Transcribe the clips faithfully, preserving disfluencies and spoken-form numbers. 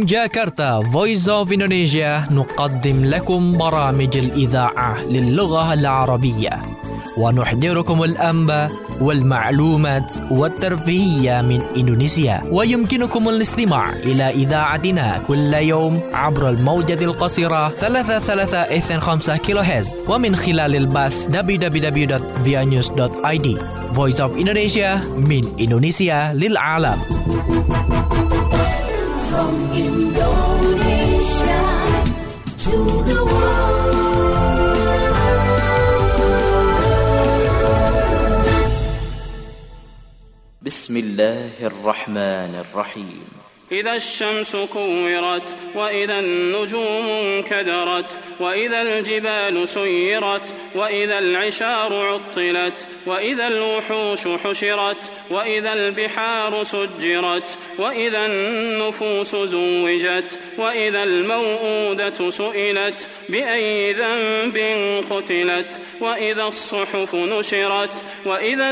جاكرتا Voice of Indonesia نقدم لكم برامج الإذاعة للغة العربية ونحضركم الأنباء والمعلومات والترفيهية من إندونيسيا. ويمكنكم الاستماع إلى إذاعتنا كل يوم عبر الموجة القصيرة ثلاثة ثلاثة اثنين خمسة كيلو هرتز ومن خلال البث دبليو دبليو دبليو دوت via news دوت آي دي. Voice of Indonesia من إندونيسيا للعالم. From Indonesia to the world. بسم الله الرحمن الرحيم. إذا الشمس كورت وإذا النجوم انكدرت وإذا الجبال سيرت وإذا العشار عطلت وإذا الوحوش حشرت وإذا البحار سجرت وإذا النفوس زوجت وإذا الموءودة سئلت بأي ذنب قتلت وإذا الصحف نشرت وإذا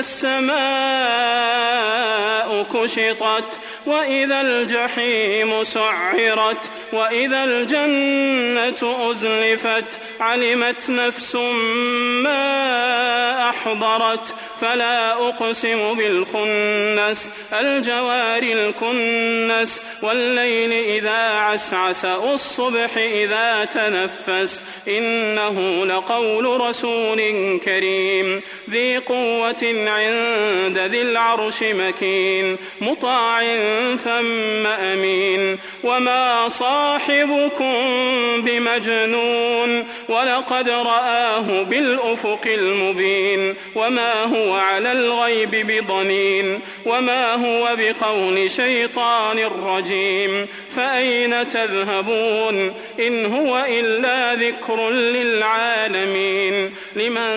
السماء كشطت وإذا الجحيم سعرت وإذا الجنة أزلفت علمت نفس ما أحضرت فلا أقسم بالخنس الجوار الكنس والليل إذا عسعس والصبح إذا تنفس إنه لقول رسول كريم ذي قوة عند ذي العرش مكين مطاع ثم أمين وما صاحبكم بمجنون ولقد رآه بالأفق المبين وما هو على الغيب بضنين وما هو بقول شيطان رجيم فأين تذهبون إن هو إلا ذكر للعالمين لمن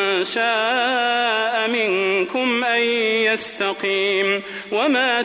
شاء منكم أن يستقيم وما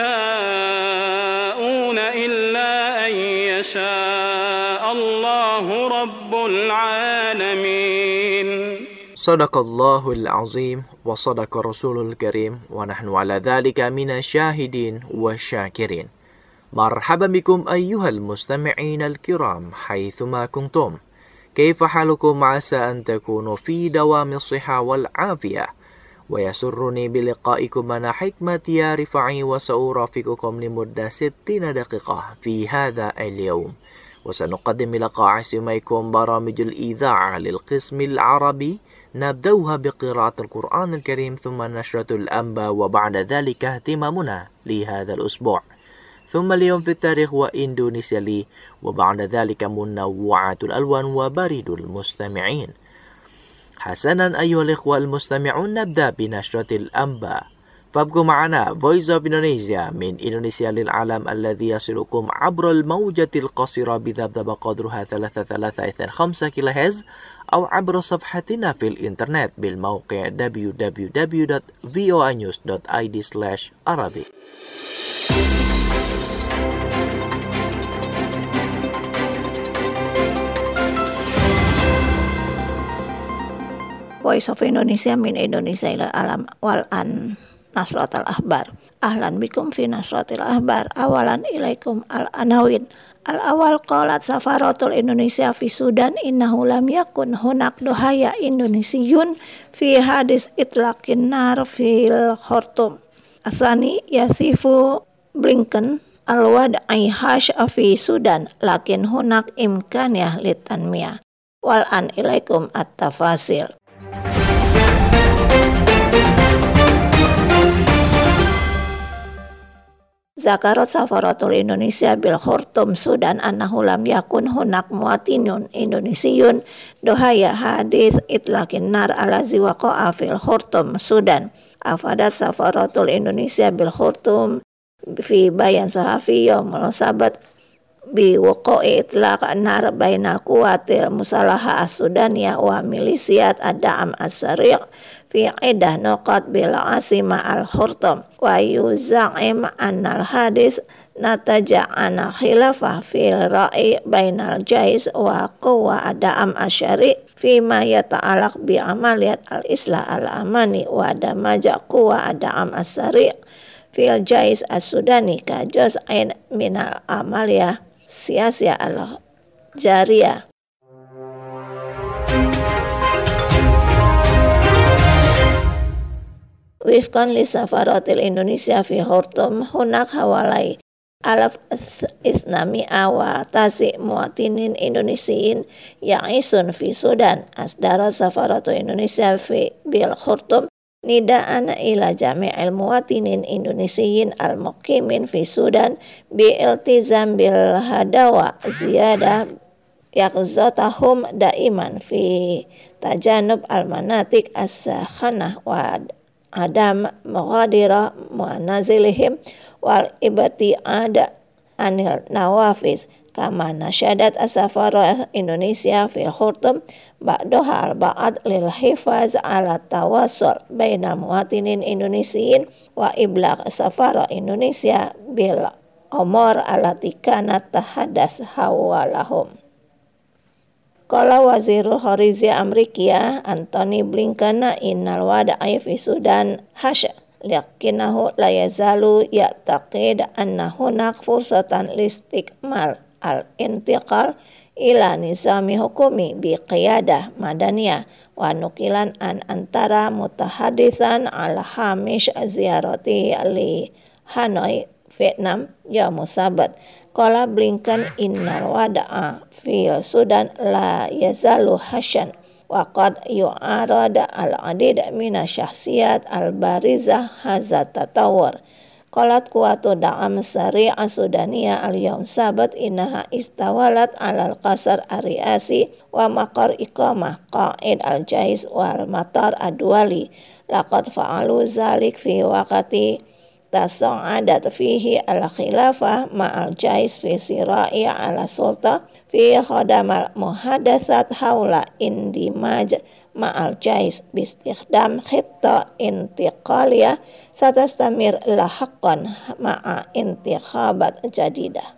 تشاءون إلا أن يشاء الله رب العالمين. صدق الله العظيم وصدق رسول الكريم ونحن على ذلك من الشاهدين والشاكرين. مرحبا بكم أيها المستمعين الكرام حيثما كنتم. كيف حالكم؟ عسى أن تكونوا في دوام الصحة والعافية، ويسرني بلقائكم أنا حكمة يا رفاعي وسأرافقكم لمدة ستين دقيقة في هذا اليوم، وسنقدم لقاء سميكم برامج الإذاعة للقسم العربي نبدأها بقراءة القرآن الكريم ثم نشرة الأنباء وبعد ذلك اهتمامنا لهذا الأسبوع، ثم اليوم في التاريخ وإندونيسيا لي، وبعد ذلك منوعات الألوان وبريد المستمعين. حسنا أيها الإخوة المستمعون، نبدأ بنشرة الأنباء، فابقوا معنا Voice of Indonesia من إندونيسيا للعالم الذي يصلكم عبر الموجة القصيرة بذبذبة قدرها ثلاثة ثلاثة اثنين خمسة كيلو هرتز أو عبر صفحتنا في الإنترنت بالموقع دبليو دبليو دبليو دوت فيو نيوز دوت آي دي سلاش عربي. Voice of Indonesia min Indonesia ila alam wal an nasratul ahbar. Ahlan bikum fi nasratil ahbar. Awalan ilaikum al anawin. Al awal qalat safaratul Indonesia fi Sudan innahu lam yakun hunak dohaya Indonesiun fi hadis itlaqin nar fil Khartoum. Asani yasifu Blinken al-wad'i hash fi Sudan lakin hunak imkaniyah litanmiyah. Wal an ilaikum at-tafasil. Zakarat safaratul Indonesia bil Khartoum Sudan annahu lam yakun hunak muwatinun Indonesiun dohaya hadis itlaqin nar alazi waqa'a fil Khartoum Sudan. Afadat safaratul Indonesia bil Khartoum fi bayan sahafi yaumul sabat bi waqa'i itlaq nar bainal quwatil musalaha as-sudaniyah wa milisiyat ad-da'am as-sari' fi idah nuqat bil asima al-Khartoum wa yuza'im annal hadis nataja ana khilafah fil ra'i bainal jais wa quwa ad-da'am as-sari' fi ma yata'alaq bi amaliyat al-islah al-amani wa damaja quwa ad-da'am as-sari' fil jais as-sudani ka juz'in minal amaliyah sia-sia al-jariyah. Wifqan li safaratil Indonesia fi Khartoum hunak hawalai alaf isnami'a wa tasi muatinin Indonesiin ya'isun fi Sudan. Asdarat safaratu Indonesia fi bil Khartoum nida'an ila jami'il muatinin Indonesiin al-muqimin fi Sudan bi iltizam bil hadawa ziyadah yaqzatahum daiman fi tajanub al-manatik as-sakhanah wa adam mughadira mu'anazilihim wal ibti'ada anil nawafis kama nasyadat as-safara Indonesia fil Khartoum ba'daha al-ba'ad lil hifaz ala tawassul bainal muwatinin Indonesiyin wa iblagh safara Indonesia bil umur allati kanat tahadas hawalahum. Qala Wazirul Kharijiyah Amrikia Anthony Blinken innal wada'i fi Sudan hasya liqinahu la yazalu ya'taqid anna hunak fursatan listikmal al-intiqal ila nizami hukumi bi qiyadah madaniyah wa nukilan an antara mutahaditsan al hamish ziyarati li Hanoi Vietnam yaum sabat. Qala Blinken innal wada'a fil Sudan la yazalu hasyan wa qad yu'arada al-adid mina syahsiyat al-barizah hadza tatawur. Qalat kuwatu da'am sari'a Sudaniya al-yawm sabat innaha istawalat alal qasar ar-riasi wa maqar iqamah qa'id al-jais wal matar ad-duwali. Laqad fa'alu zalik fi waqati tasa'adat fihi al-khilafah ma'al jais fi sira'i ala sulta fi khadamal muhadasat hawla indimaj ma'al jais bistikhdam khitta intiqaliyah satastamir lahaqqan ma'a intikhabat jadidah.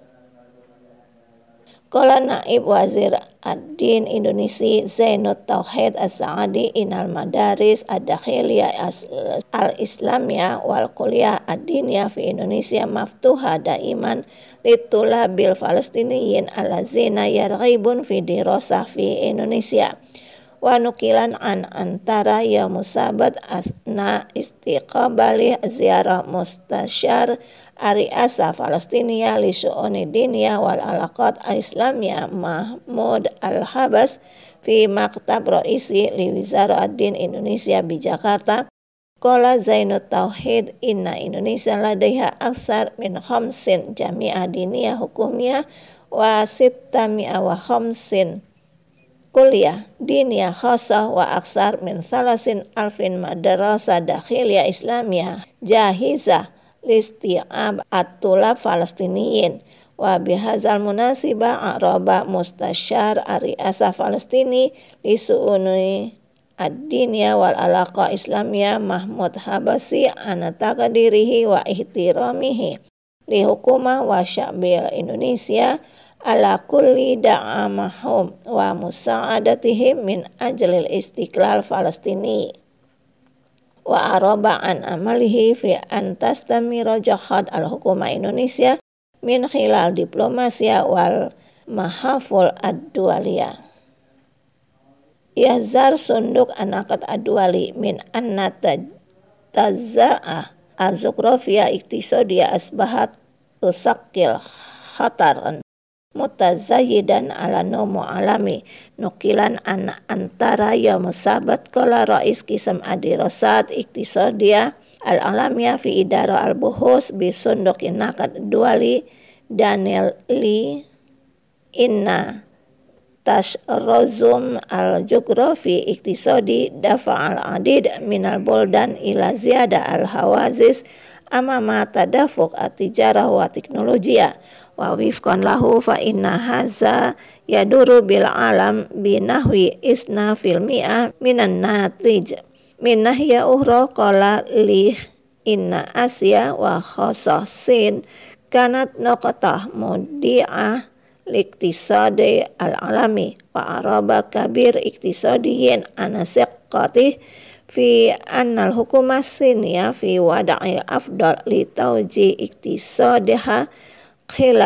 Qala Naib Wazir Ad-Din Indonesia Zainut Tauhid As-Sa'adi inal madaris ad-dakhiliyah al-islamiyah wal kuliah ad-diniyah fi Indonesia maftuha daiman litulabil falastiniyin allazina yarghibun fi dirasah fi Indonesia. Wa nukilan an antara yaum sabat asna istiqbali ziarah mustasyar Ariasa Palestina li syu'uni diniyah wal alaqat al-islamiyah Mahmud Al-Habas fi maktab raisi li Wizara Ad-Din Indonesia di Jakarta. Qala Zainut Tauhid inna Indonesia ladaiha aksar min khamsin jami'ah diniyah hukumiyah wa sitta mi'a wa khamsin kuliah diniyah khasah wa aksar min salasin alfin madrasah dakhiliyah islamiyah jahizah listi'ab at-tulab Falastiniyin. Wa bihazal munasibah araba mustasyar Ariasa Falastini li su'uni ad-diniyah wal alaqa islamiyah Mahmud Habasi ana taqdirihi wa ihtiramihi li hukumah wa sya'bil Indonesia ala kulli da'amahum wa musa'adatihim min ajlil istiqlal Falastini. Wa araba an amalihi fi an tastamira jahad al-hukumah Indonesia min khilal diplomasia wal mahaful ad-dualiyah. Yazar sunduk anakat ad-duali min anna tazza'ah az-zugrafiyah iktisadiyah asbahat tusakil khataran mutazayyidan ala nomo alami. Nukilan an antara yaum sabat qala rais kisam adirasat iktisadiyah al-alamiyah fi idara al-buhus bi sundukin nakad duali Daniel Lee inna tashrozum al-jughrafi iktisadi dafa al-adid minal buldan ila ziyada al-hawazis amama tadafuk at-tijarah wa teknolojia. Wa wifqan lahu fa inna haza yaduru bil alam binahwi isna fil mi'ah minan natij min nahya uhra qala li inna Asia wa khasah Sin kanat naqatah mudi'ah liktisadi al-alami wa araba kabir iktisadiyin anasiqatih fi annal hukumah siniyah fi wada'i afdal li tawji iktisadiha khilal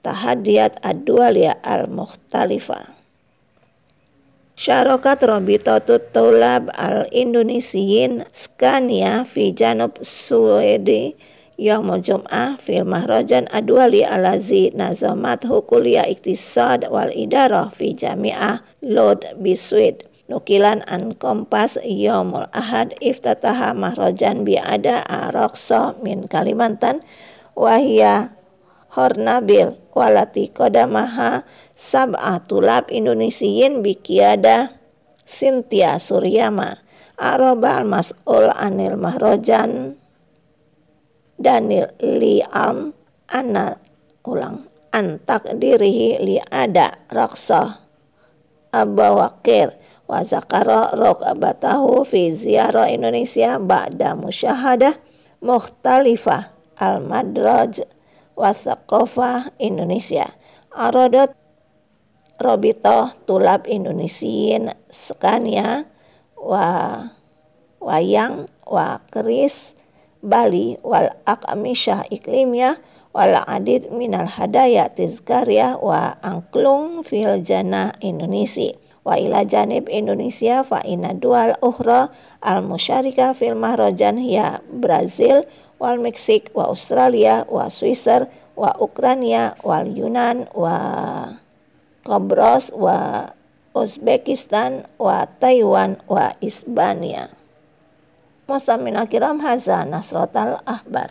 at-tahadiyat ad-dualiyah al-mukhtalifah. Syarakat Rabitatut Tulab al-Indonesiyin Scania fi Janub Sweden Yaumul Jum'ah fil Mahrajan Adwali alazi nazamat hukuliah iktisad wal idarah fi Jami'ah Lod Biswid. Nukilan an Kompas Yaumul Ahad iftataha Mahrajan bi'ada Araqsa min Kalimantan wahia Hornabil walati kodamaha sab'atulab Indonesiyin bikiada Cynthia Suryama Aroba al-mas'ul anil mahrojan Daniel Liam Anna ulang antak dirihi li ada raksa abawakir wa zakara rokabatahu fi ziarah Indonesia ba'da musyahadah mukhtalifah al-madraj wasaqofah Indonesia. Arodot Robito Tulab Indonesiyin Scania wa wayang wa keris Bali wal akamisyah iklimiyah wal adid minal hadaya tizkariyah wa angklung fil jannah Indonesia wa ila janib Indonesia fa inna dual ukhra al musyarika fil mahrajan hiya Brazil wal Meksik wa Australia wa Swisser wa Ukraina wal Yunan wa Kobros wa Uzbekistan wa Taiwan wa Isbania. Mustamina kiram haza Nasrotal Akhbar.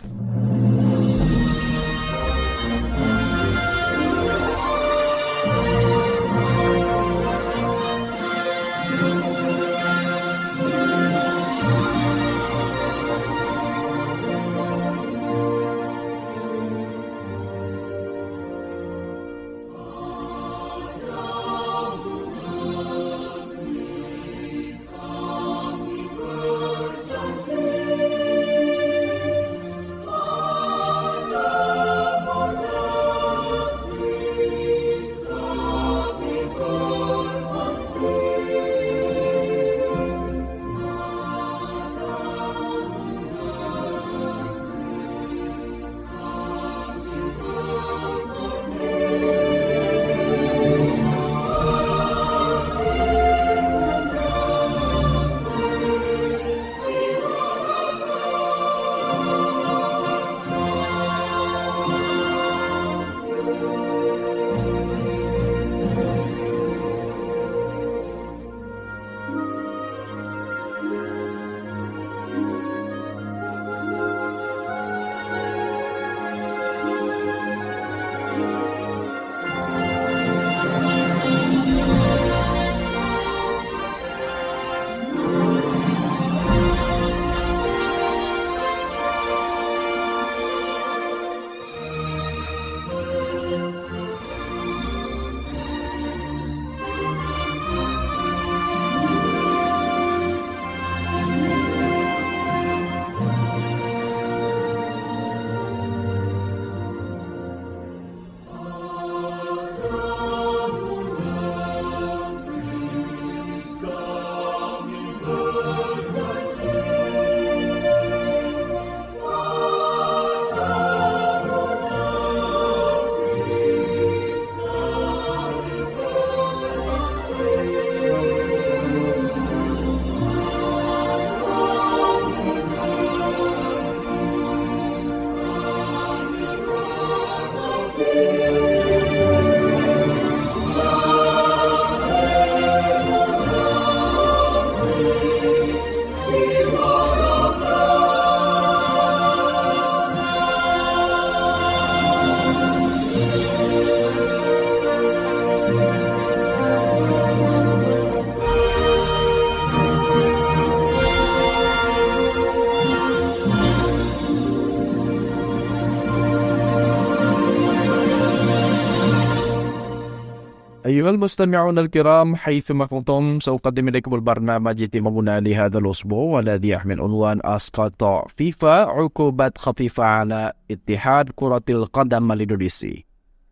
أيها المستمعون الكرام حيثما كنتم سأقدم إليكم البرنامج اهتمامنا لهذا الأسبوع والذي يحمل عنوان أسقط فيفا عقوبات خفيفة على اتحاد كرة القدم الإندونيسي.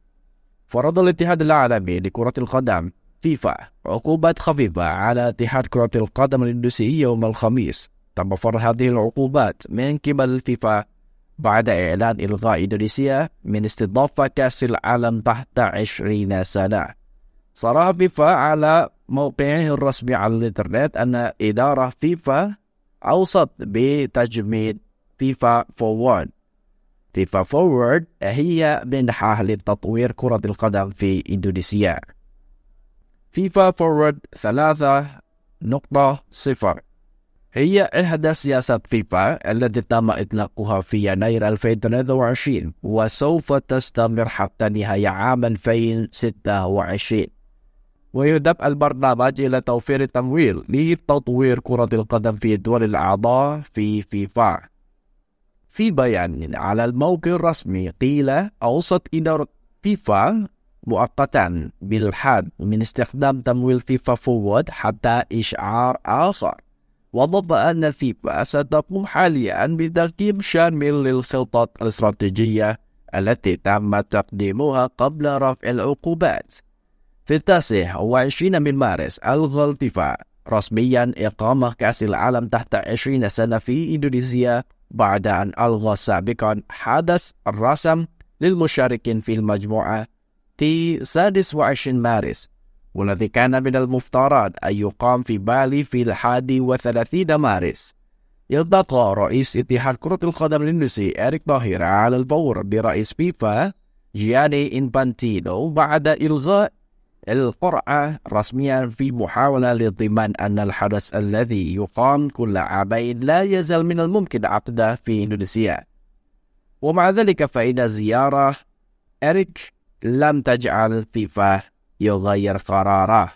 فرض الاتحاد العالمي لكرة القدم فيفا عقوبات خفيفة على اتحاد كرة القدم الإندونيسي يوم الخميس. تم فرض هذه العقوبات من قبل الفيفا بعد إعلان إلغاء إندونيسيا من استضافة كأس العالم تحت عشرين سنة. صرح فيفا على موقعه الرسمي على الإنترنت أن إدارة فيفا أوصت بتجميد فيفا فورورد. فيفا فورورد هي منحة لتطوير كرة القدم في إندونيسيا. فيفا فورورد ثلاثة نقطة صفر هي إحدى سياسات فيفا التي تم إطلاقها في يناير ألفين وثلاثة وعشرين وسوف تستمر حتى نهاية عام ألفين وستة وعشرين. ويهدف البرنامج إلى توفير التمويل لتطوير كرة القدم في الدول الأعضاء في فيفا. في بيان على الموقع الرسمي قيل أوصت إدارة فيفا مؤقتا بالحد من استخدام تمويل فيفا فورورد حتى إشعار آخر. وضف أن الفيفا ستقوم حاليا بتقييم شامل للخطط الاستراتيجية التي تم تقديمها قبل رفع العقوبات. في التاسع وعشرين من مارس ألغى الفيفا رسميا إقامة كأس العالم تحت عشرين سنة في إندونيسيا بعد أن ألغى سابقا حدث الرسم للمشاركين في المجموعة في السادس وعشرين مارس، والذي كان من المفترض أن يقام في بالي في الحادي وثلاثين مارس. التقى رئيس اتحاد كرة القدم الإندونيسي إريك طاهر على الفور برئيس فيفا جياني إنفانتينو بعد إلغاء القرعة رسميا في محاولة لضمان أن الحدث الذي يقام كل عامين لا يزال من الممكن عقده في إندونيسيا. ومع ذلك فإن زيارة إريك لم تجعل فيفا يغير قراره.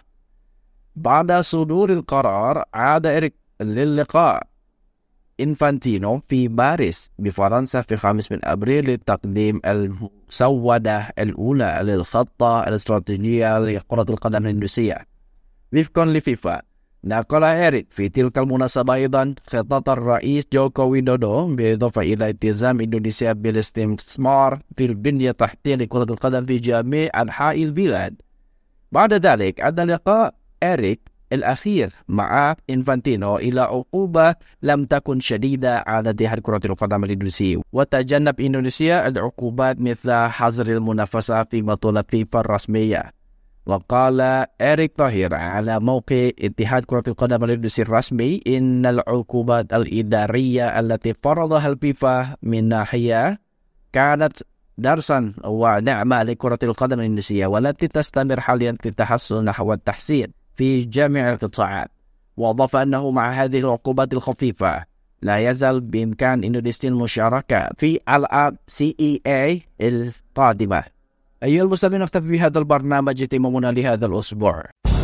بعد صدور القرار عاد إريك للقاء إنفانتينو في باريس بفرنسا في خامس من أبريل لتقديم المسودة الأولى للخطة الاستراتيجية لكرة القدم الإندونيسية. وفقا لفيفا نقل إريك في تلك المناسبة أيضا خطة الرئيس جوكو ويدودو بالإضافة إلى التزام إندونيسيا بالاستثمار في البنية التحتية لكرة القدم في جميع أنحاء البلاد. بعد ذلك أدى لقاء إريك الأخير مع إنفانتينو إلى عقوبة لم تكن شديدة على اتحاد كرة القدم الإندونيسي، وتجنب إندونيسيا العقوبات مثل حظر المنافسة في بطولة فيفا الرسمية. وقال إريك طاهر على موقع اتحاد كرة القدم الإندونيسي الرسمي إن العقوبات الإدارية التي فرضها الفيفا من ناحية كانت درسا ونعمة لكرة القدم الإندونيسية والتي تستمر حاليا في التحسن نحو التحسين في جميع القطاعات. وأضاف أنه مع هذه العقوبات الخفيفة لا يزال بإمكان إندونيسيا المشاركة في ألعاب سي إي إيه القادمة. أيها المستمعين نكتفي بهذا البرنامج اهتمامنا لهذا الأسبوع.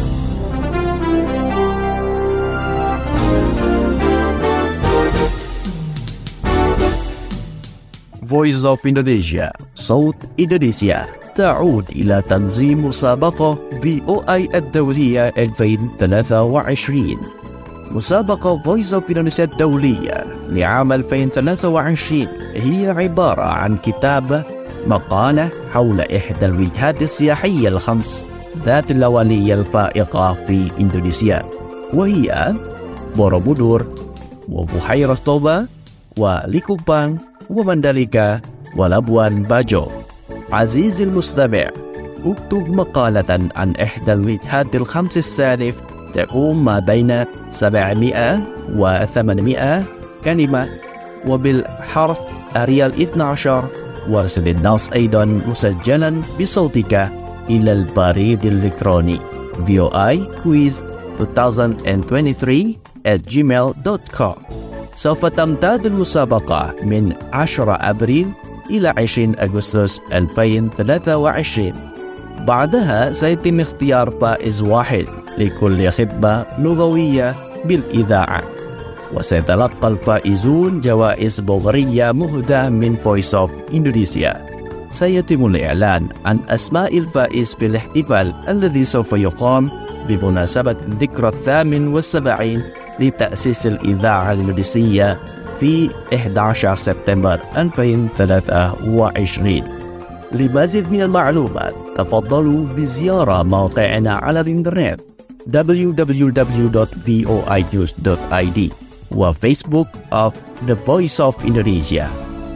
Voice of Indonesia صوت إندونيسيا تعود إلى تنظيم مسابقة في أو آي الدولية ألفين وثلاثة وعشرين. مسابقة Voice of Indonesia الدولية لعام ألفين وثلاثة وعشرين هي عبارة عن كتابة مقالة حول إحدى الوجهات السياحية الخمس ذات اللوالية الفائقة في إندونيسيا، وهي بوروبودور وبحيرة توبا وليكوبان ومندليكا ولابوان باجو. عزيزي المستمع، اكتب مقالة عن إحدى الوجهات الخمس السالف تقوم ما بين سبعمائة وثمانمائة كلمة وبالحرف أريال اثني عشر، وارسل النص أيضا مسجلا بصوتك إلى البريد الإلكتروني في أو آي كويز ألفين وثلاثة وعشرين at gmail dot com. سوف تمتد المسابقة من عشرة أبريل إلى عشرين أغسطس ألفين وثلاثة وعشرين. بعدها سيتم اختيار فائز واحد لكل خطبة لغوية بالإذاعة، وسيتلقى الفائزون جوائز بورية مهداة من Voice of Indonesia. سيتم الإعلان عن أسماء الفائز في الاحتفال الذي سوف يقام بمناسبة الذكرى الثامن والسبعين لتأسيس الإذاعة الإندونيسية في أحد عشر سبتمبر ألفين وثلاثة وعشرين. لمزيد من المعلومات تفضلوا بزيارة موقعنا على الإنترنت دبليو دبليو دبليو دوت في أو آي نيوز دوت آي دي وفيسبوك of The Voice of Indonesia.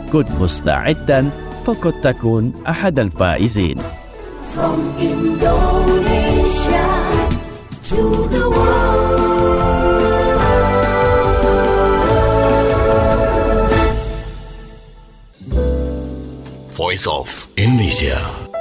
كن مستعدا فقد تكون أحد الفائزين. From Indonesia to the world. Voice of Indonesia.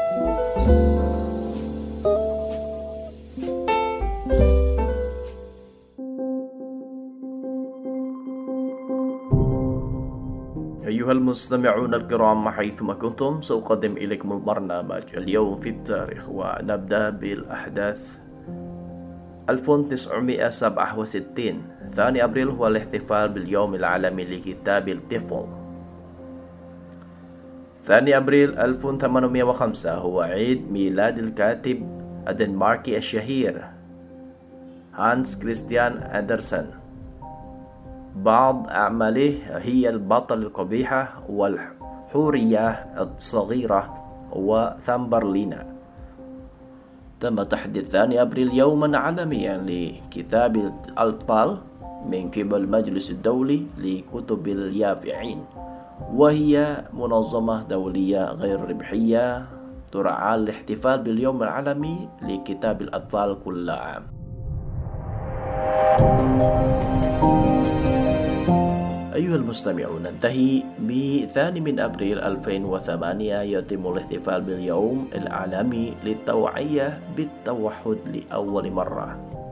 أيها المستمعون الكرام حيثما كنتم سأقدم إليكم البرنامج اليوم في التاريخ، ونبدأ بالأحداث. ألف وتسعمائة وسبعة وستين ثاني أبريل هو الاحتفال باليوم العالمي لكتاب الطفل. ثاني أبريل ألف وثمانمائة وخمسة هو عيد ميلاد الكاتب الدنماركي الشهير هانس كريستيان أندرسن. بعض أعماله هي البطل القبيحة والحورية الصغيرة وثمبرلينا. تم تحديد ثاني أبريل يوما عالميا لكتاب الأطفال من قبل المجلس الدولي لكتب اليافعين، وهي منظمة دولية غير ربحية ترعى الاحتفال باليوم العالمي لكتاب الأطفال كل عام. أيها المستمعون، ننتهي بثاني من أبريل ألفين وثمانية يتم الاحتفال باليوم العالمي للتوعية بالتوحد لأول مرة.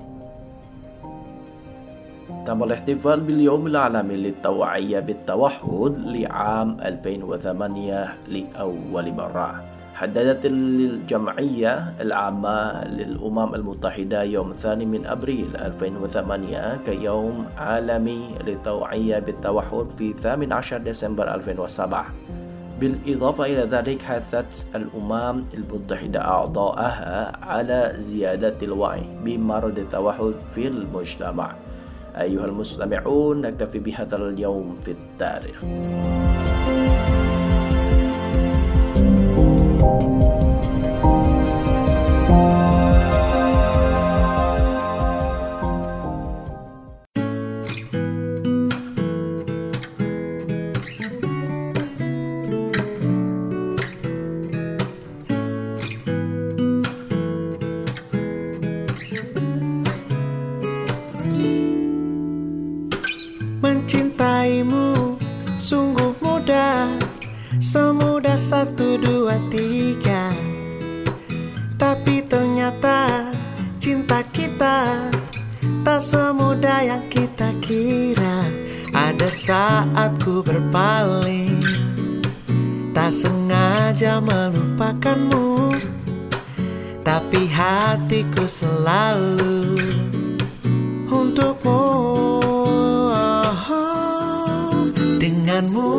تم الاحتفال باليوم العالمي للتوعية بالتوحد لعام ألفين وثمانية لأول مرة. حددت الجمعية العامة للأمم المتحدة يوم الثاني من أبريل ألفين وثمانية كيوم عالمي للتوعية بالتوحد في ثامن عشر ديسمبر ألفين وسبعة. بالإضافة إلى ذلك حثت الأمم المتحدة أعضاءها على زيادة الوعي بمرض التوحد في المجتمع. أيها المستمعون، نكتفي بهذا اليوم في التاريخ. Mencintaimu sungguh mudah, semudah satu dua tiga. Tapi ternyata cinta kita tak semudah yang kita kira. Ada saat ku berpaling, tak sengaja melupakanmu, tapi hatiku selalu untukmu. Denganmu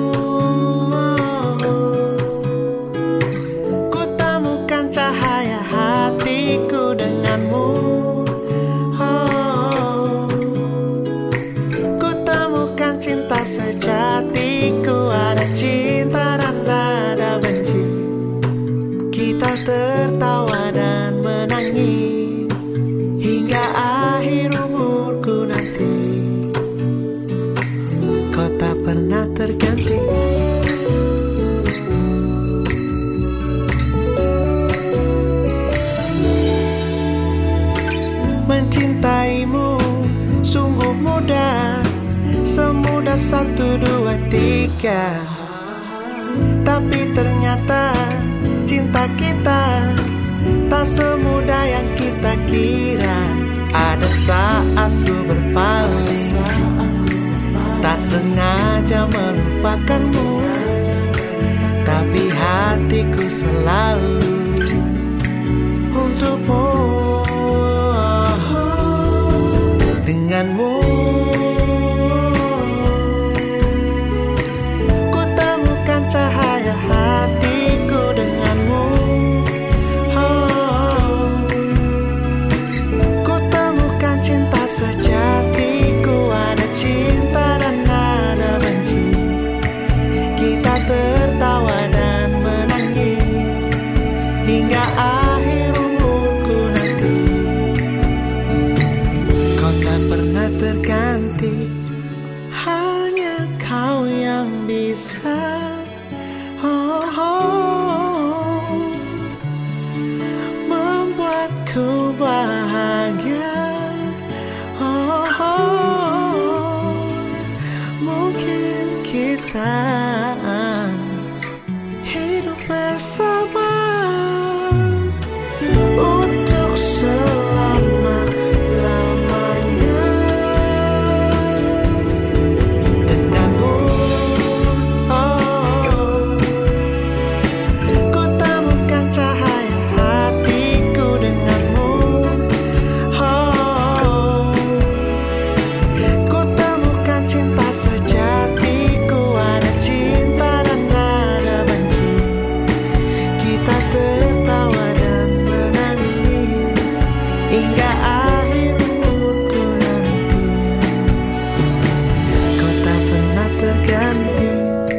ku temukan cahaya hatiku. Denganmu oh, ku temukan cinta sejatiku. Ada cinta dan ada benci, kita tertawa dan menangis hingga akhir umurku nanti. Kau tak pernah terganti. Mencintaimu sungguh mudah, semudah satu dua tiga. Tapi ternyata cinta kita tak semudah yang kita kira. Ada saat ku berpaling, tak sengaja melupakanmu, tapi hatiku selalu untukmu. Denganmu ku temukan cahaya hatiku. Denganmu oh, ku temukan cinta sejatiku. Ada cinta dan ada benci, kita tertawa dan menangis hingga akhir umurku nanti. Kau tak pernah ter kita hidup bersama untuk selama-lamanya. Denganmu, oh, ku temukan cahaya hatiku. Denganmu, oh, ku temukan cinta sejatiku. Ada cinta dan ada benci. Kita tertawa dan menangis hingga akhir umurku nanti. Kau tak pernah terganti.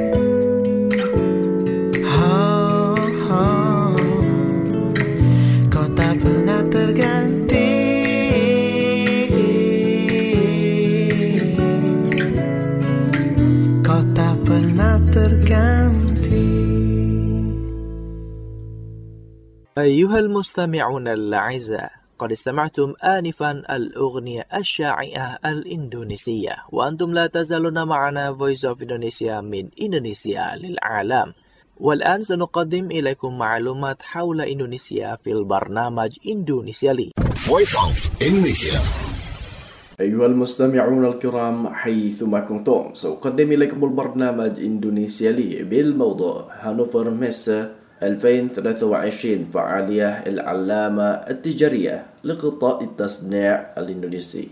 Oh, oh. Kau tak pernah terganti. Kau tak pernah terganti. أيها المستمعون الأعزاء، قد استمعتم آنفا الأغنية الشائعة الإندونيسية، وأنتم لا تزالون معنا Voice of Indonesia من إندونيسيا للعالم. والآن سنقدم إليكم معلومات حول إندونيسيا في البرنامج إندونيسيا لي. Voice of Indonesia. أيها المستمعون الكرام حيثما كنتم، سأقدم إليكم البرنامج إندونيسيا لي بالموضوع هانوفر ميسا ألفين وثلاثة وعشرين، فعالية العلامة التجارية لقطاع التصنيع الإندونيسي.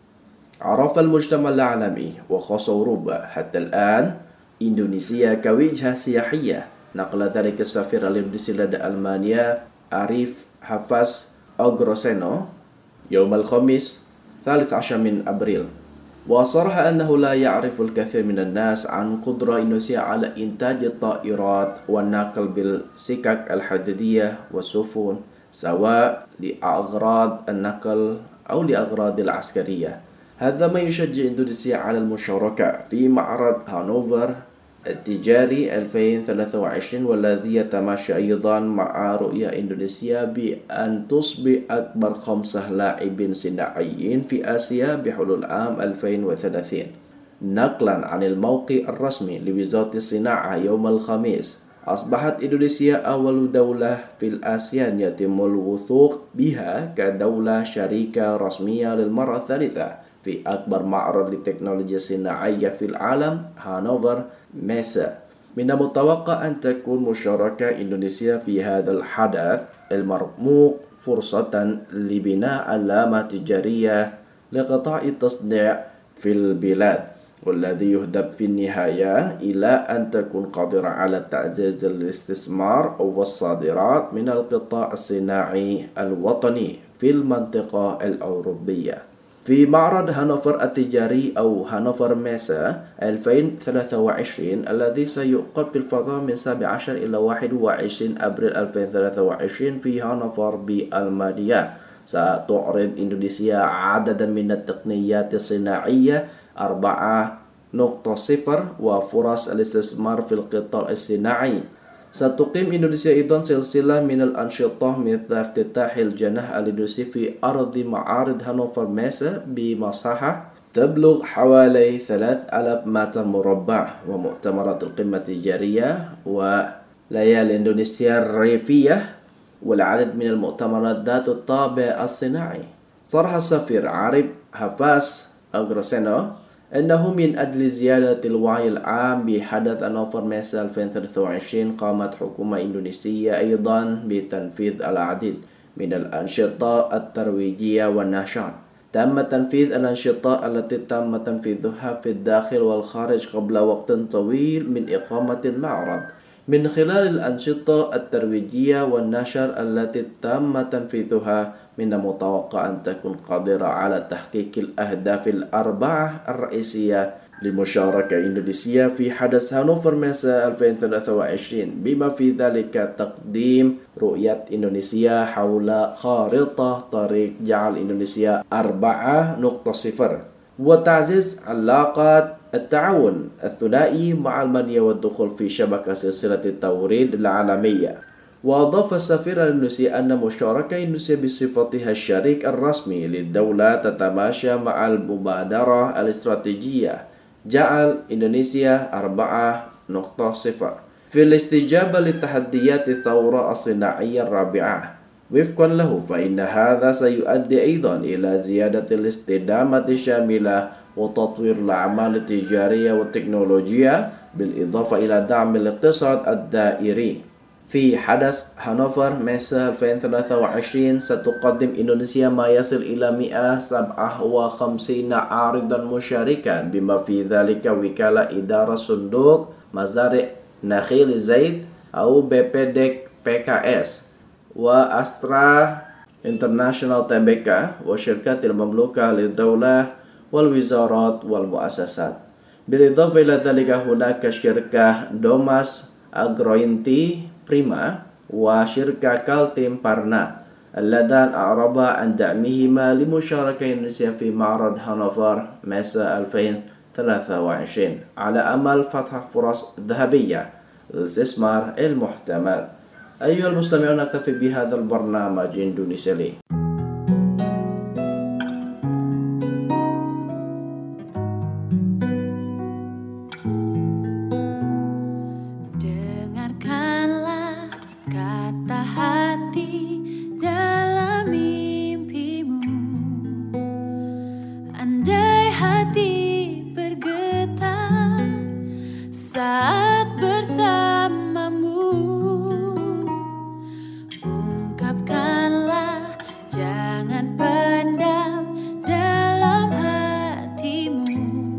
عرف المجتمع العالمي وخاصة أوروبا حتى الآن إندونيسيا كوجهة سياحية. نقل ذلك السفير الإندونيسي لدى ألمانيا أريف حفاظ أغروسينو يوم الخميس الثالث عشر من أبريل، وصرح أنه لا يعرف الكثير من الناس عن قدرة إندونيسيا على إنتاج الطائرات والنقل بالسكك الحديدية والسفن، سواء لأغراض النقل أو لأغراض العسكرية. هذا ما يشجع إندونيسيا على المشاركة في معرض هانوفر التجاري ألفين وثلاثة وعشرين، والذي يتماشى أيضا مع رؤية إندونيسيا بأن تصبح أكبر خمسة لاعبين صناعيين في آسيا بحلول عام ألفين وثلاثين. نقلا عن الموقع الرسمي لوزارة الصناعة يوم الخميس، أصبحت إندونيسيا أول دولة في الآسيان يتم الوثوق بها كدولة شريكة رسمية للمرة الثالثة في أكبر معرض للتكنولوجيا الصناعية في العالم هانوفر ميسا. من المتوقع أن تكون مشاركة إندونيسيا في هذا الحدث المرموق فرصة لبناء علامة تجارية لقطاع التصنيع في البلاد، والذي يهدف في النهاية إلى أن تكون قادرة على تعزيز الاستثمار والصادرات من القطاع الصناعي الوطني في المنطقة الأوروبية. في معرض هانوفر التجاري أو هانوفر ميسا ألفين وثلاثة وعشرين الذي سيعقد في الفترة من سابع عشر إلى واحد وعشرين أبريل ألفين وثلاثة وعشرين في هانوفر بألمانيا، ستعرض إندونيسيا عددا من التقنيات الصناعية أربعة نقطة صفر وفرص الاستثمار في القطاع الصناعي. ستقيم إندونيسيا أيضا سلسلة من الأنشطة مثل افتتاح الجناح الإندونيسي في أرض معارض هانوفر ميسا بمساحة تبلغ حوالي ثلاثة آلاف متر مربع، ومؤتمرات القمة التجارية وليالي إندونيسيا الريفية، والعديد من المؤتمرات ذات الطابع الصناعي. صرح السفير عارف حفاظ أغروسينو أنه من أجل زيادة الوعي العام بحدث هانوفر ميسا ألفين وثلاثة وعشرين قامت حكومة إندونيسية أيضا بتنفيذ العديد من الأنشطة الترويجية والنشر. تم تنفيذ الأنشطة التي تم تنفيذها في الداخل والخارج قبل وقت طويل من إقامة المعرض. من خلال الأنشطة الترويجية والنشر التي تم تنفيذها، من المتوقع أن تكون قادرة على تحقيق الأهداف الأربعة الرئيسية لمشاركة إندونيسيا في حدث هانوفر ميسا ألفين وثلاثة وعشرين، بما في ذلك تقديم رؤية إندونيسيا حول خارطة طريق جعل إندونيسيا أربعة نقطة صفر، وتعزيز علاقات التعاون الثنائي مع ألمانيا والدخول في شبكة سلسلة التوريد العالمية. وأضاف السفير الإندونيسي أن مشاركة إندونيسيا بصفتها الشريك الرسمي للدولة تتماشى مع المبادرة الاستراتيجية جعل إندونيسيا أربعة نقطة صفر في الاستجابة لتحديات الثورة الصناعية الرابعة. وفقا له فإن هذا سيؤدي أيضا إلى زيادة الاستدامة الشاملة وتطوير الأعمال التجارية والتكنولوجية بالإضافة إلى دعم الاقتصاد الدائري. في حدث هانوفر ميسا ألفين وثلاثة وعشرين ستقدم إندونيسيا ما يصل إلى مئة وسبعة وخمسين عارضا مشاركا بما في ذلك وكالة إدارة صندوق مزارع نخيل الزيت أو بي بي دي بي كي إس وأسترا انترناشونال تبكة والشركات المملوكة للدولة والوزارات والمؤسسات. بالإضافة إلى ذلك هناك شركة دوماس أغروينتي بريما وشركة كالتيم بارنا اللذان أعربا عن دعمهما لمشاركة إندونيسيا في معرض هانوفر ميسا ألفين وثلاثة وعشرين على أمل فتح فرص ذهبية للاستثمار المحتمل. أيها المستمعون، نكتفي بهذا البرنامج إندونيسيا لي. Dengarkanlah kata hati dalam mimpimu. Andai hati bergetar saat bersamamu, ungkapkanlah, jangan pendam dalam hatimu.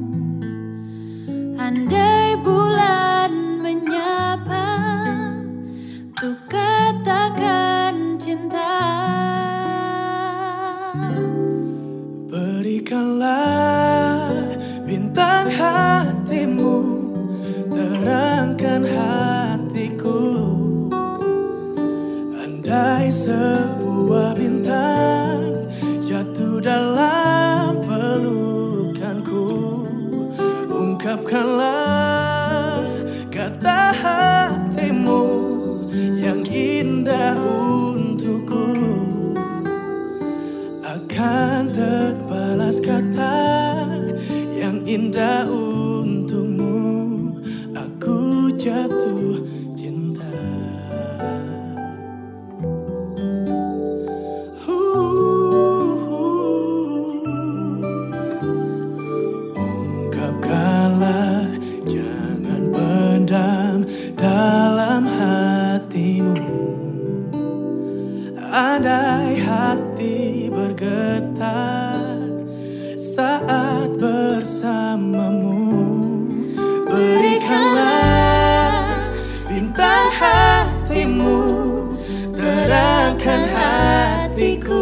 Andai bulan menyapa, tuh katakan cinta. Berikanlah bintang hatimu, terangkan hatiku. Andai sebuah bintang jatuh dalam pelukanku, ungkapkanlah kata hatimu yang indah untukku. Akan terbalas kata yang indah untukmu. Aku jatuh cinta. Ungkapkanlah, jangan pendam dalam hatimu. Andai hati bergetar saat bersamamu, berikanlah bintang hatimu, terangkan hatiku.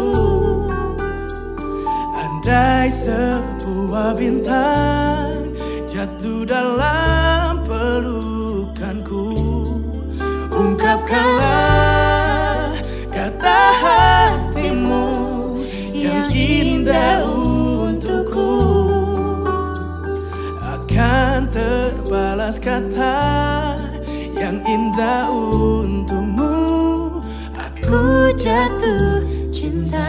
Andai sebuah bintang jatuh dalam pelukanku, ungkapkanlah kata hatimu yang indah untukku. Akan terbalas kata yang indah untukmu. Aku jatuh cinta.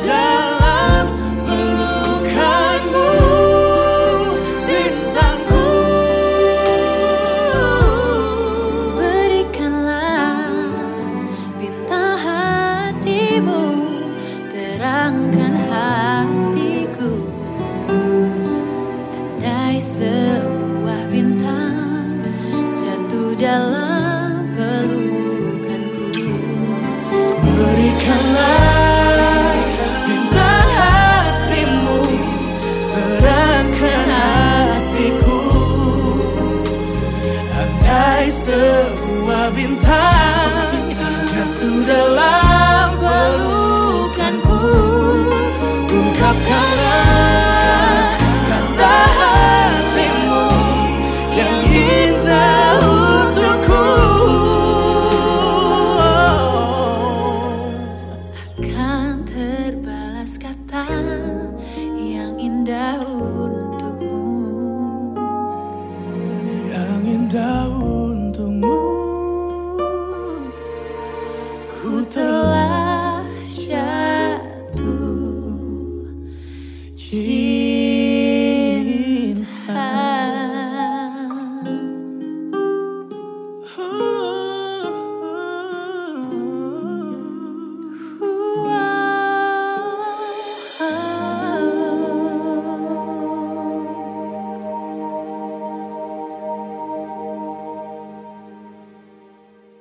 Dalam pelukanmu, bintangku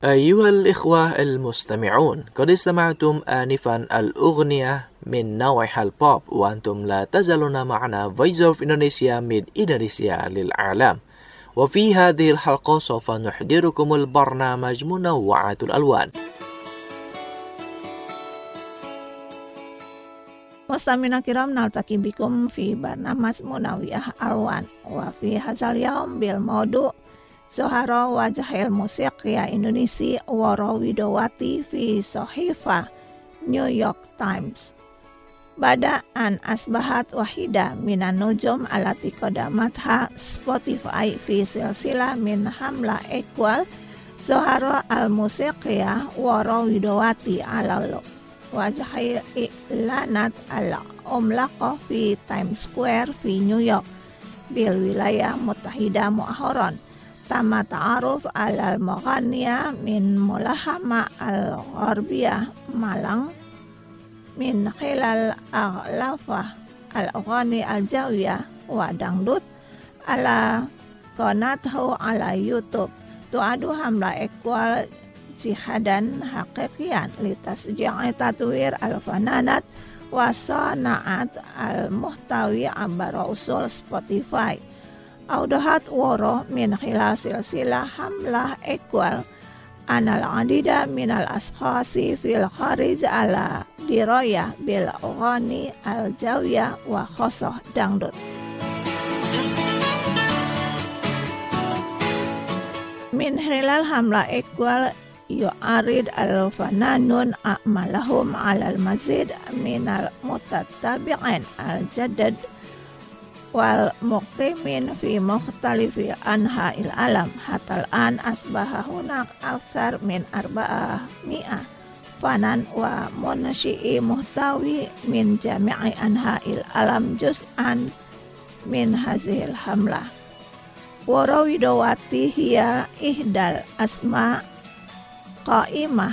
أيها الإخوة المستمعون، قد استمعتم آنفا الأغنية من نوعها البوب، وأنتم لا تزالون معنا Voice of Indonesia من إندونيسيا للعالم. وفي هذه الحلقة سوف نحضركم البرنامج منوعات الألوان. مستمعينا الكرام، نلتقي بكم في برنامج منوعات الألوان، وفي هذا اليوم بالموضوع ظهر وجه الموسيقى الإندونيسي Woro Widowati في صحيفة نيويورك تايمز بعد أن أصبحت واحدة من النجوم التي قدمتها سبوتيفاي في سلسلة من حملة إيكوال. ظهر الموسيقى Woro Widowati على وجه الإعلانات العملاقة في تايمز سكوير في نيويورك بالولايات المتحدة مؤخرا. تم تعرف على المغنية من ملحمة الغربية مالانج من خلال أغلفة الأغاني الجوية ودangdut على قناته على يوتيوب. تعد حملة إيكوال جهادا حقيقيا لتشجيع تطوير الفنانات وصناعة المحتوى عبر أصول سبوتيفاي. أوضحت وورو من خلال سلسلة حملة إيكوال أن العديد من الأشخاص في الخارج على دراية بالأغاني الجوية وخاصة dangdut. من خلال حملة إيكوال يعرض الفنانون أعمالهم على المزيد من المتتابعين الجدد والمقيمين في مختلف أنحاء العالم. حتى الآن أصبح هناك أكثر من أربعمائة فنان ومنشئي محتوى من جميع أنحاء العالم جزءا من هذه الحملة. Woro Widowati هي إحدى الأسماء قائمة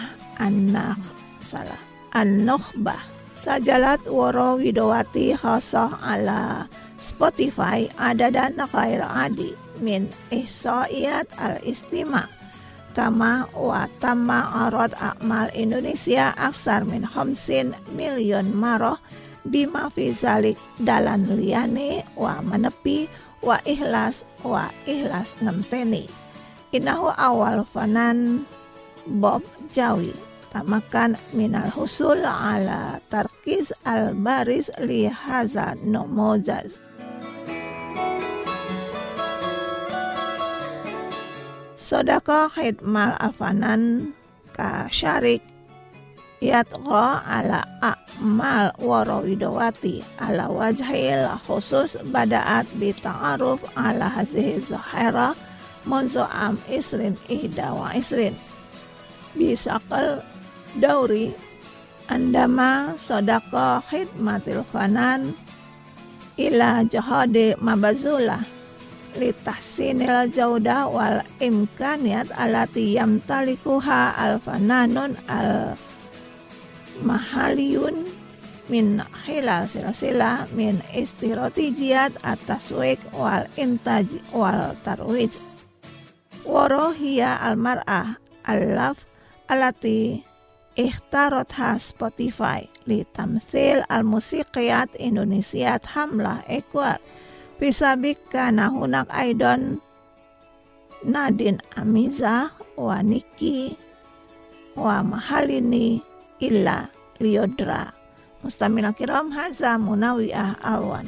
النخبة. سجلت Woro Widowati خاصة على سبوتيفاي عددا غير عادي من إحصائيات الاستماع، كما وتم عرض أعمال إندونيسيا أكثر من خمسين مليون مرة، بما في ذلك Dalan Liyane ومنبي وإخلاص وإخلاص ngenteni. إنه أول فنان بوب جاوي تمكن من الحصول على تركيز البارز لهذا النموذج. صدق خدمة الفنان كشريك يطغى على أعمال Woro Widowati على وجه الخصوص. بدأت بالتعرف على هذه الظاهرة منذ عام عشرين واحد وعشرين بشكل دوري عندما صدق خدمة الفنان إلى جهود مبذولة لتحسين الجودة والإمكانيات التي يمتلكها الفنانون المحليون من خلال سلسلة من استراتيجيات التسويق والإنتاج والترويج. Woro هي المرأة اللف التي اختارتها سبوتيفاي لتمثيل الموسيقيات إندونيسية حملة إيكوال. في السابق كان هناك أيضا نادين أميزة ونيكي ومحليني إلا ليودرا. مستمعينا الكرام، هذا منوعات الألوان.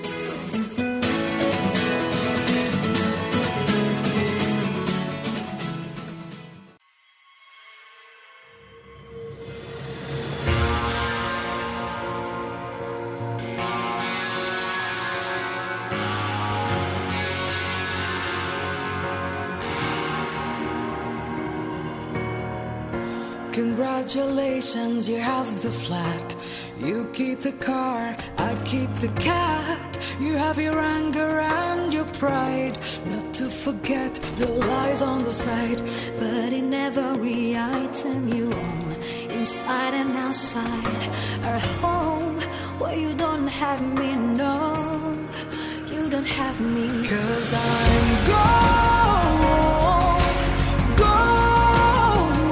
Congratulations, you have the flat. You keep the car, I keep the cat. You have your anger and your pride. Not to forget the lies on the side. But in every item you own, inside and outside our home, where you don't have me, no, you don't have me. 'Cause I'm gone, gone.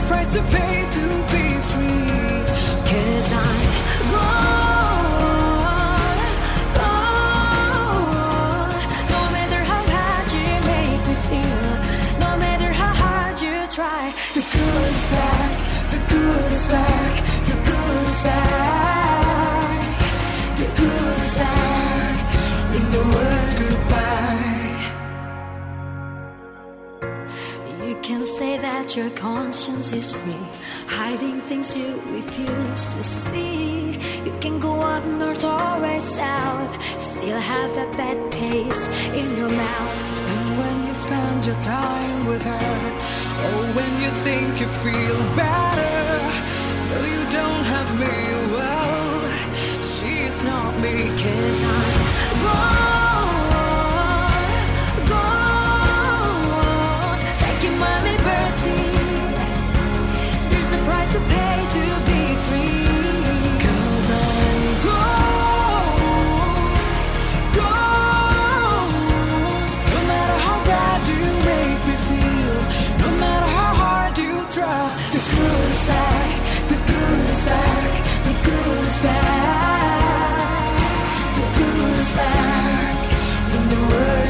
price to pay to be free. 'Cause I'm gone, gone. No matter how bad you make me feel, no matter how hard you try, the good is back, the good is back, the good is back, the good is back. In the word goodbye. You can say that your conscience is free, hiding things you refuse to see. You can go up north or way south, still have that bad taste in your mouth. And when you spend your time with her, or when you think you feel better, no, you don't have me. Well, she's not me. 'Cause I'm gone, gone, taking my liberty. There's a price to pay to be free. 'Cause I'm gone, gone. No matter how bad you make me feel, no matter how hard you try, the good is back, the good is back, the good is back, the good is back. In the word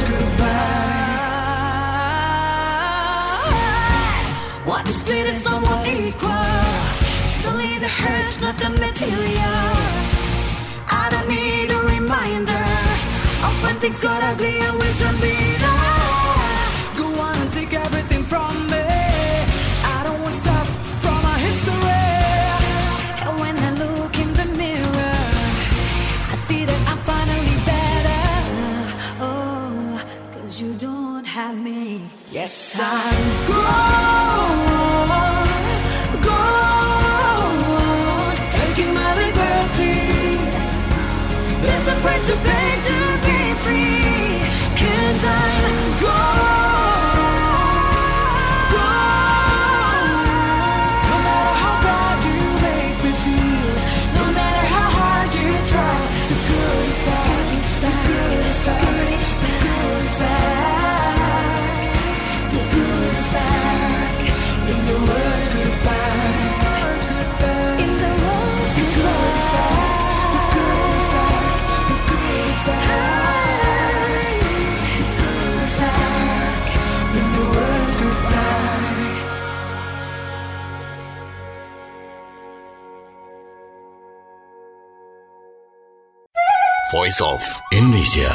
goodbye. What is split is somewhat equal. It's only the hurt, not the material. I don't need a reminder of when things got ugly and we done better. Go on and take everything from me. I don't want stuff from our history. And when I look in the mirror, I see that I'm finally better. Oh, 'cause you don't have me. Yes, I'm gone, gone, taking my liberty. There's a price to pay to be free. 'Cause I'm gone, gone. No matter how bad you make me feel, no matter how hard you try, the good is back, the good is back, the good is back, the good is back. In the word goodbye, in the word goodbye, the good is back, the good is back, the good is back. In the word goodbye. Voice of Indonesia.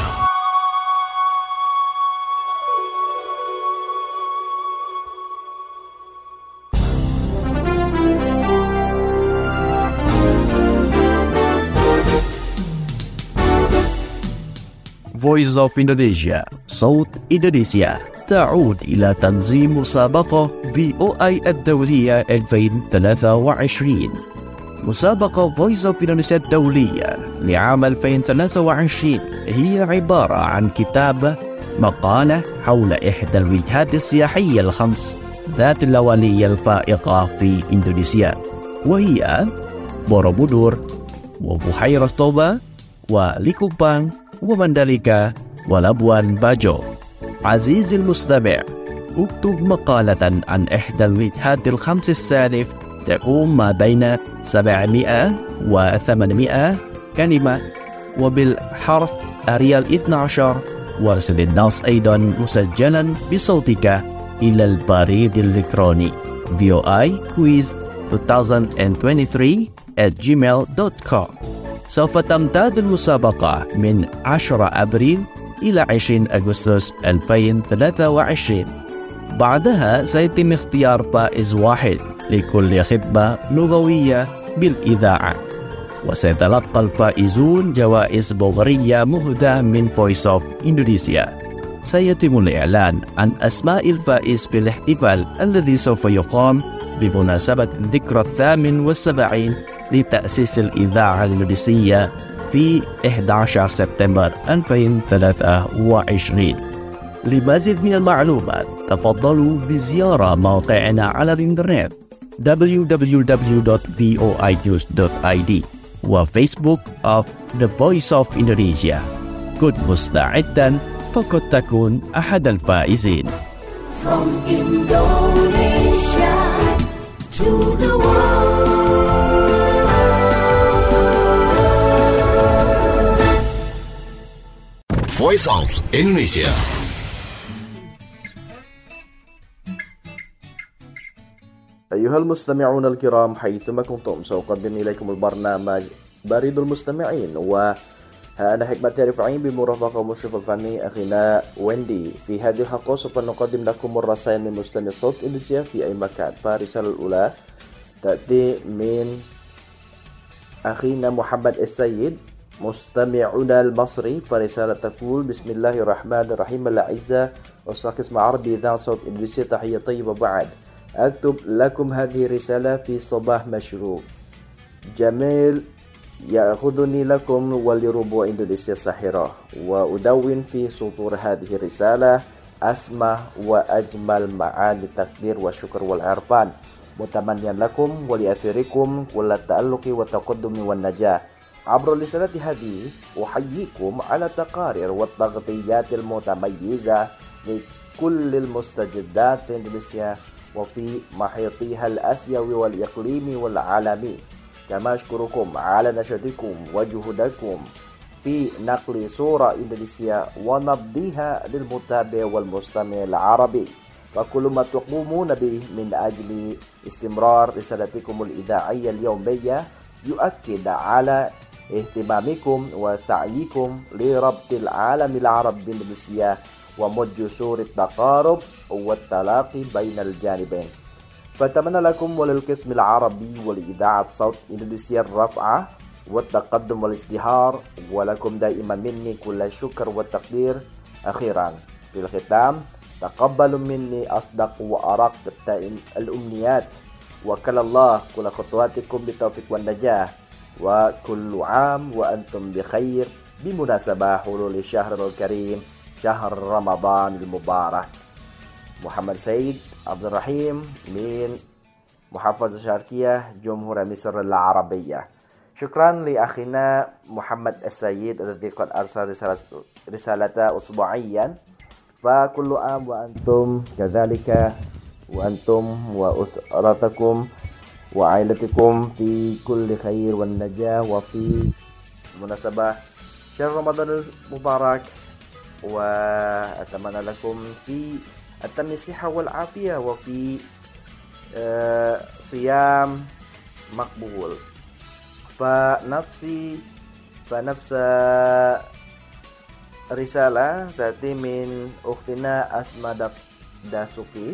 Voice of Indonesia, صوت إندونيسيا، تعود إلى تنظيم مسابقة في أو آي الدولية ألفين وثلاثة وعشرين. مسابقة Voice of Indonesia الدولية لعام ألفين وثلاثة وعشرين هي عبارة عن كتابة مقالة حول إحدى الوجهات السياحية الخمس ذات اللوالية الفائقة في إندونيسيا، وهي بوروبودور وبحيرة توبا وليكوبان ومنداليكا ولابوان باجو. عزيزي المستمع، اكتب مقالة عن إحدى الوجهات الخمس السالف تقوم ما بين سبعمائة وثمانمائة كلمة وبالحرف أريال اثني عشر، وارسل النص أيضا مسجلا بصوتك إلى البريد الإلكتروني في أو آي كويز ألفين وثلاثة وعشرين at gmail dot com. سوف تمتد المسابقة من عشرة أبريل إلى عشرين أغسطس ألفين وثلاثة وعشرين. بعدها سيتم اختيار فائز واحد لكل خطبة لغوية بالإذاعة، وسيتلقى الفائزون جوائز بوغرية مهداة من Voice of Indonesia. سيتم الإعلان عن أسماء الفائز في الاحتفال الذي سوف يقام بمناسبة الذكرى الثامن والسبعين لتأسيس الإذاعة الإندونيسية في أحد عشر سبتمبر ألفين وثلاثة وعشرين. لمزيد من المعلومات تفضلوا بزيارة موقعنا على الإنترنت دبليو دبليو دبليو دوت في أو آي نيوز دوت آي دي وفيسبوك of The Voice of Indonesia. كن مستعدا فقد تكون أحد الفائزين. From Indonesia to the world. Voice of Indonesia. أيها المستمعون الكرام حيثما كنتم سأقدم إليكم البرنامج بريد المستمعين، وأنا حكمة رفعين بمرافقة المشرف الفني أخينا ويندي. في هذه الحلقة سوف نقدم لكم الرسائل من مستمع صوت إندونيسيا في أي مكان. فالرسالة الأولى تأتي من أخينا محمد السيد مستمعنا المصري، فرسالة تقول: بسم الله الرحمن الرحيم. الأعزاء أستاذ اسم عربي إذاعة صوت إندونيسيا، تحية طيبة. بعد أكتب لكم هذه الرسالة في صباح مشروق جميل يأخذني لكم ولربوع إندونيسيا الساحرة، وأدون في سطور هذه الرسالة أسمى وأجمل معاني التقدير والشكر والعرفان، متمنيا لكم ولأثركم كل التألق والتقدم والنجاح. عبر الرسالة هذه أحييكم على التقارير والتغطيات المتميزة لكل المستجدات في إندونيسيا وفي محيطها الآسيوي والإقليمي والعالمي. كما أشكركم على نشاطكم وجهودكم في نقل صورة إندونيسيا ونبضها للمتابع والمستمع العربي، وكل ما تقومون به من أجل استمرار رسالتكم الإذاعية اليومية يؤكد على اهتمامكم وسعيكم لربط العالم العربي بإندونيسيا ومد جسور التقارب والتلاقي بين الجانبين. فأتمنى لكم وللقسم العربي ولإذاعة صوت إندونيسيا الرفعة والتقدم والازدهار، ولكم دائما مني كل الشكر والتقدير. أخيرا في الختام تقبلوا مني أصدق وأرق الأمنيات، وكل الله كل خطواتكم بالتوفيق والنجاح، وكل عام وأنتم بخير بمناسبة حلول الشهر الكريم شهر رمضان المبارك. محمد سيد عبد الرحيم من محافظة شرقية جمهورية مصر العربية. شكرا لأخينا محمد السيد الذي قد أرسل رسالة أسبوعيا، فكل عام وأنتم كذلك، وأنتم وأسرتكم وعائلتكم في كل خير والنجاح، وفي مناسبة شهر رمضان المبارك، وأتمنى لكم في التم الصحة والعافية وفي آه صيام مقبول. فنفسي فنفس رسالة تأتي من أختنا أسماء داسوكي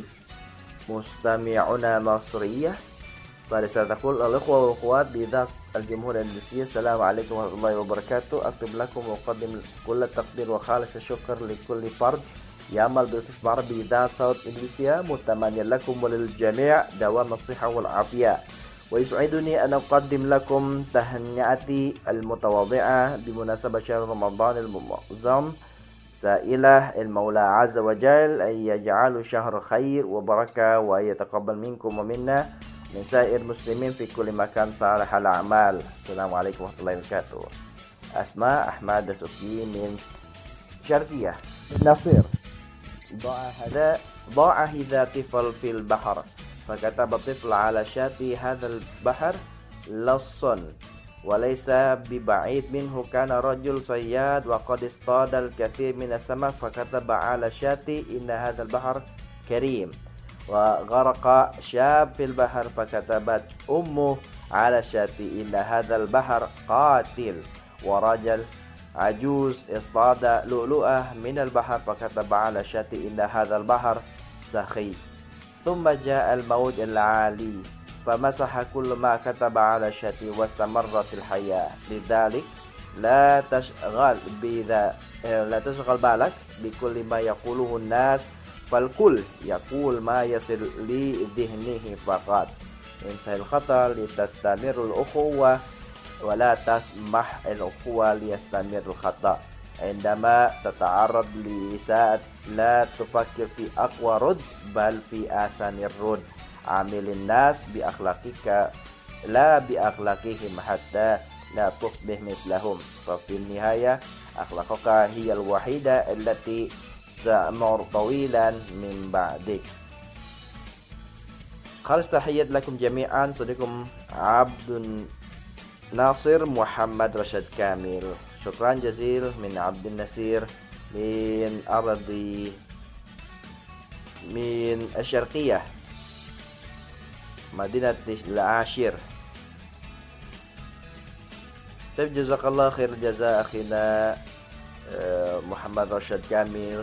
مستمعنا مصرية، فرسالة تقول: الأخوة والأخوات بإذاعة الجمهورية الإندونيسية، السلام عليكم ورحمة الله وبركاته. أكتب لكم وأقدم كل التقدير وخالص الشكر لكل فرد يعمل بالقسم العربي بإذاعة صوت إندونيسيا، متمنيا لكم وللجميع دوام الصحة والعافية. ويسعدني أن أقدم لكم تهنئتي المتواضعة بمناسبة شهر رمضان المعظم، سائلة المولى عز وجل أن يجعل شهر خير وبركة، وأن يتقبل منكم ومنا من سائر المسلمين في كل مكان صالح الأعمال. السلام عليكم ورحمة الله وبركاته. أسماء أحمد دسوكي من شرقية النصير. ضاع هذا ضاع هذا طفل في البحر، فكتب الطفل على شاطئ هذا البحر لص، وليس ببعيد منه كان رجل صياد وقد اصطاد الكثير من السمك، فكتب على شاطئ إن هذا البحر كريم. وغرق شاب في البحر، فكتبت أمه على الشاطئ إن هذا البحر قاتل. ورجل عجوز اصطاد لؤلؤة من البحر، فكتب على الشاطئ إن هذا البحر سخي. ثم جاء الموج العالي فمسح كل ما كتب على الشاطئ واستمرت الحياة. لذلك لا تشغل بذا لا تشغل بالك بكل ما يقوله الناس، فالكل يقول ما يصل لذهنه فقط. انتهى الخطر لتستمر الأخوة، ولا تسمح الأخوة ليستمر الخطأ. عندما تتعرض لإساءة لا تفكر في أقوى رد، بل في أحسن الرد. عامل الناس بأخلاقك لا بأخلاقهم حتى لا تصبح مثلهم، ففي النهاية أخلاقك هي الوحيدة التي تعمر طويلا من بعدك. خالص تحيات لكم جميعا. صديقكم عبد الناصر محمد رشاد كامل. شكرا جزيل من عبد النصير من أرض من الشرقية مدينة العاشر. طيب جزاك الله خير الجزاء أخينا محمد رشاد كامل.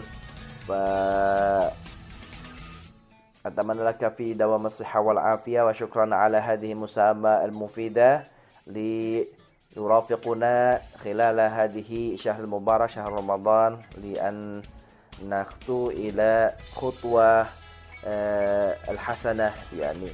أتمنى لك في دوام الصحة والعافية، وشكرا على هذه المساهمة المفيدة ليرافقنا خلال هذه شهر المبارك شهر رمضان لأن نخطو إلى خطوة الحسنة يعني.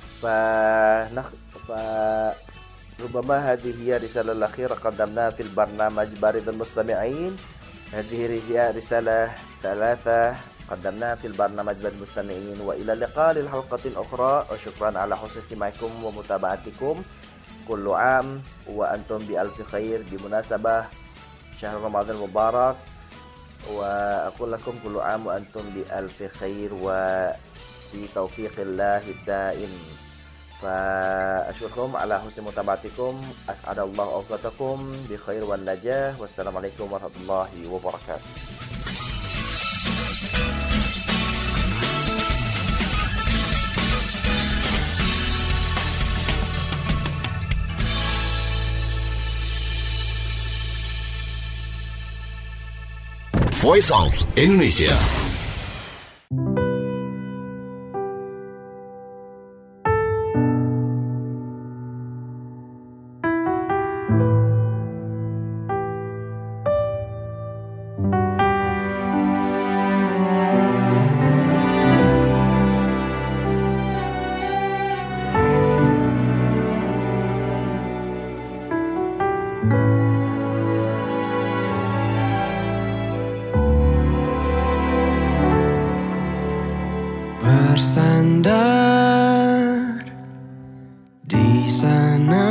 فربما هذه هي الرسالة الأخيرة قدمناها في البرنامج بريد المستمعين. هذه هي رسالة ثلاثة قدمناها في البرنامج بريد المستمعين. وإلى اللقاء للحلقة أخرى، وشكرا على حسن استماعكم ومتابعتكم. كل عام وأنتم بألف خير بمناسبة شهر رمضان المبارك، وأقول لكم كل عام وأنتم بألف خير وفي توفيق الله الدائم. فأشكركم على حسن متابعتكم. أسعد الله أوقاتكم بخير والنجاح، والسلام عليكم ورحمة الله وبركاته. Voice of Indonesia. Bersandar di sana,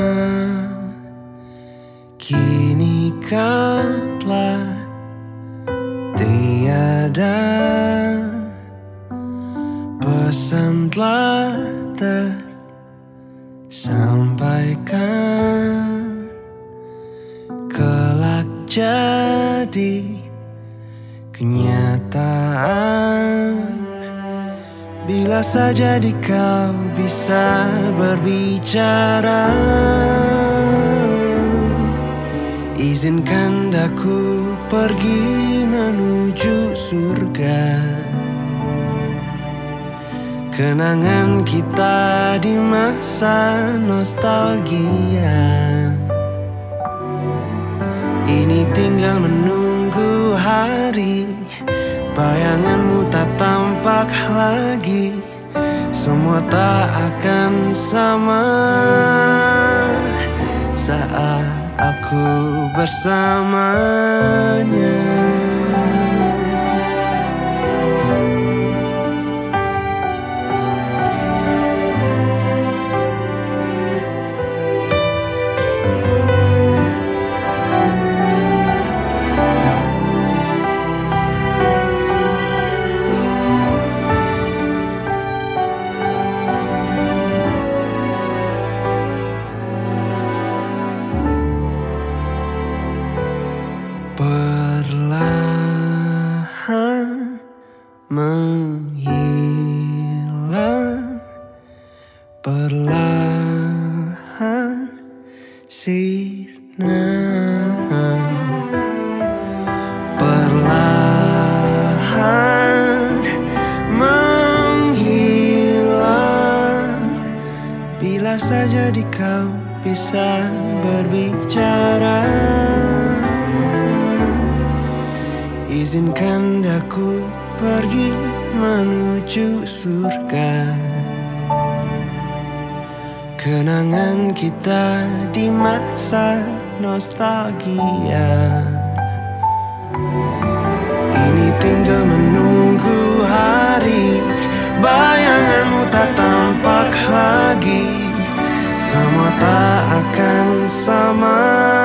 kini kau telah tiada. Pesan telah tersampaikan, kelak jadi kenyataan. Bila saja di kau bisa berbicara, izinkan aku pergi menuju surga. Kenangan kita di masa nostalgia, ini tinggal menunggu hari bayanganmu tak tampak lagi. Semua tak akan sama saat aku bersamanya. Perlahan menghilang, perlahan sirna, perlahan menghilang. Bila saja di kau bisa berbicara, izinkan aku pergi menuju surga. Kenangan kita di masa nostalgia, ini tinggal menunggu hari bayanganmu tak tampak lagi. Semua tak akan sama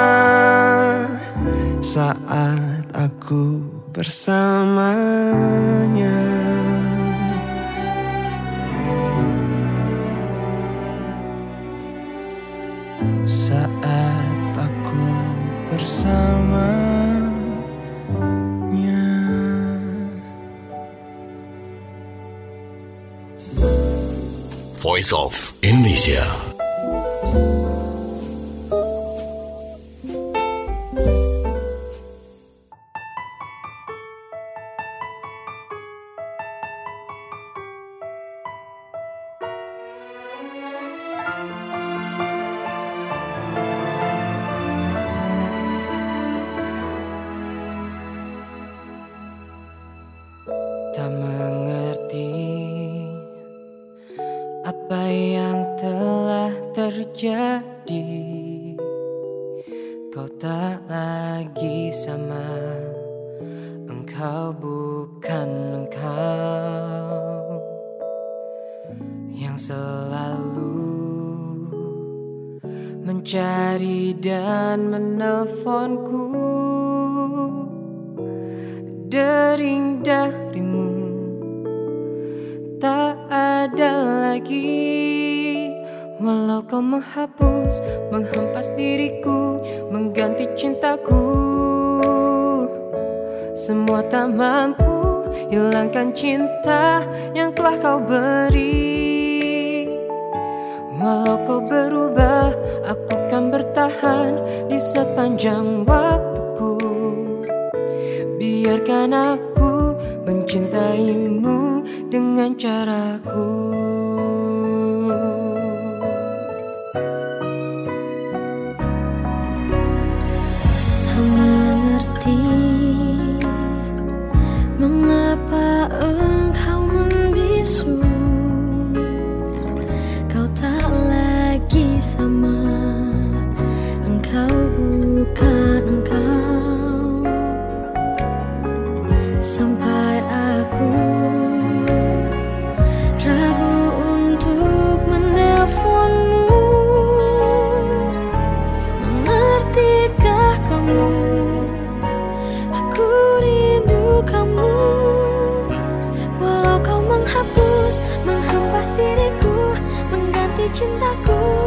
saat aku bersamanya. Voice of Indonesia. Tak mengerti apa yang telah terjadi. Kau tak lagi sama, engkau bukan engkau yang selalu mencari dan menelponku. Dering darimu tak ada lagi, walau kau menghapus, menghempas diriku, mengganti cintaku. Semua tak mampu hilangkan cinta yang telah kau beri. Walau kau berubah, aku kan bertahan di sepanjang waktuku. Biarkan aku mencintaimu dengan caraku. Tak mengerti mengapa engkau membisu. Kau tak lagi sama, engkau bukan engkau. Sampai aku ragu untuk menelponmu. Mengertikah kamu? Aku rindu kamu. Walau kau menghapus, menghempas diriku, mengganti cintaku.